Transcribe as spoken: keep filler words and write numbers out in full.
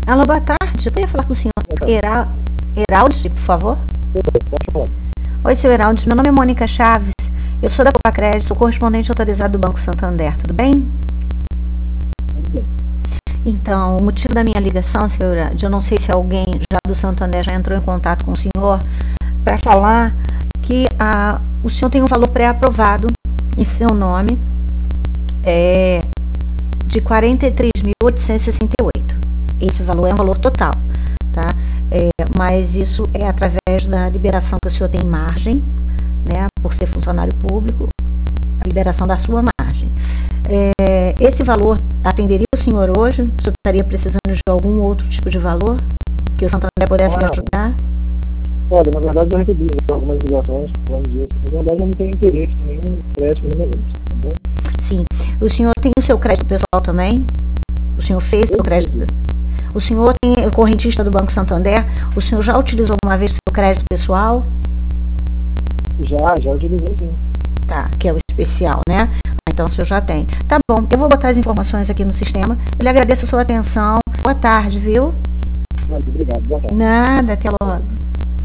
Alô, boa tarde. Eu queria falar com o senhor Heral... Heraldes, por favor. Oi, senhor Heraldes. Meu nome é Mônica Chaves. Eu sou da Copa Crédito, sou correspondente autorizado do Banco Santander. Tudo bem? Então, o motivo da minha ligação, senhor Heraldes, eu não sei se alguém já do Santander já entrou em contato com o senhor para falar que a, o senhor tem um valor pré-aprovado em seu nome é, de quarenta e três mil oitocentos e sessenta e oito. Esse valor é um valor total, tá? É, mas isso é através da liberação que o senhor tem margem, né, por ser funcionário público, a liberação da sua margem. É, esse valor atenderia o senhor hoje? O senhor estaria precisando de algum outro tipo de valor que o Santander pudesse lhe ajudar? Olha, na verdade eu recebi algumas ligações falando disso. Na verdade eu não tenho interesse em nenhum crédito no momento, tá bom? Sim. O senhor tem o seu crédito pessoal também? O senhor fez o seu crédito? O senhor tem o correntista do Banco Santander? O senhor já utilizou alguma vez o seu crédito pessoal? Já, já utilizei sim. Tá, que é o especial, né? Então o senhor já tem. Tá bom, eu vou botar as informações aqui no sistema. Eu lhe agradeço a sua atenção. Boa tarde, viu? Muito obrigado, boa tarde. Nada, até logo.